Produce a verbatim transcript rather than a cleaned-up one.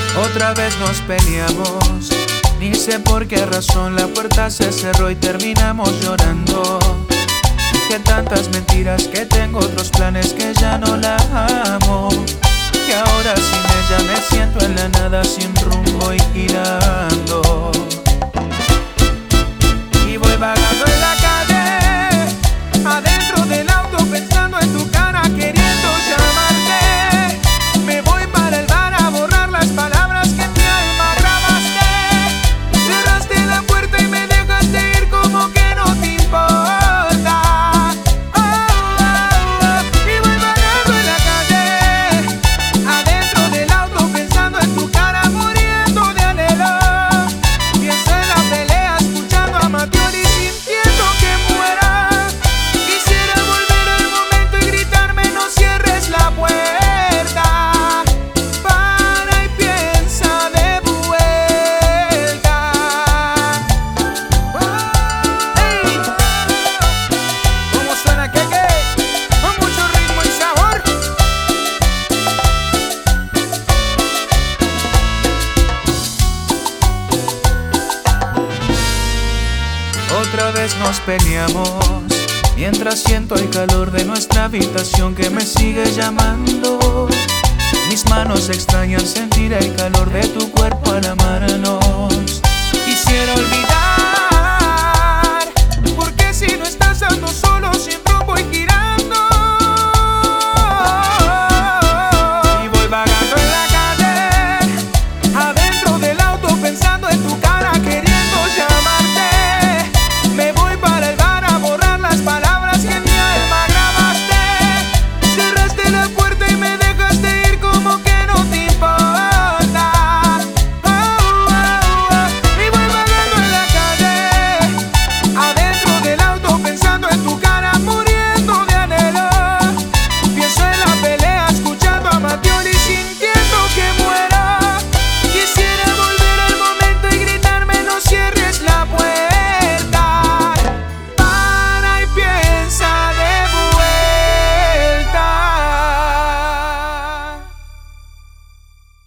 Otra vez nos peleamos, ni sé por qué razón la puerta se cerró y terminamos llorando. Dije tantas mentiras que tengo otros planes, que ya no la amo, que ahora sin ella me siento en la nada, sin rumbo y girando. Y voy vagando en la calle, adentro del auto pensando en tu cara, queriendo llamarte. Me voy para el bar a borrar las palabras que en mi alma grabaste. Cerraste la puerta y me dejaste ir como que no te importa. Oh, oh, oh. Y voy vagando en la calle, adentro del auto pensando en tu cara, muriendo de anhelo. Pienso en la pelea, escuchando a Mateo y sintiendo que muera. Quisiera volver al momento y gritarme: no cierres la puerta. Para y piensa de vuelta. Hey, ¿cómo suena que con mucho ritmo y sabor? Otra vez nos peleamos, mientras siento el calor de nuestra habitación que me sigue llamando. Mis manos extrañan sentir el calor de tu cuerpo al amarnos. Quisiera olvidar